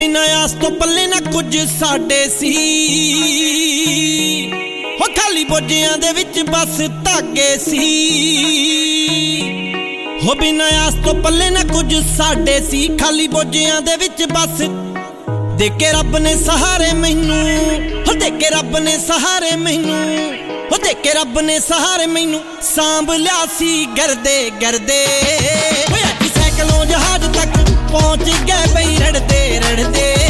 आस तो पल्ले ना कुछ साडे सी हो खाली बोझियां दे विच बस धागे सी हो बिना आस तो पल्ले ना कुछ साडे सी खाली बोझियां दे विच बस दे के रब ने सहारे मैनू हो दे के रब ने सहारे मैनू हो दे के रब ने सहारे मैनू सांभ लिया सी गरदे गरदे सैकलों जहाज तक पहुंच गए बई रड़दे रड़दे।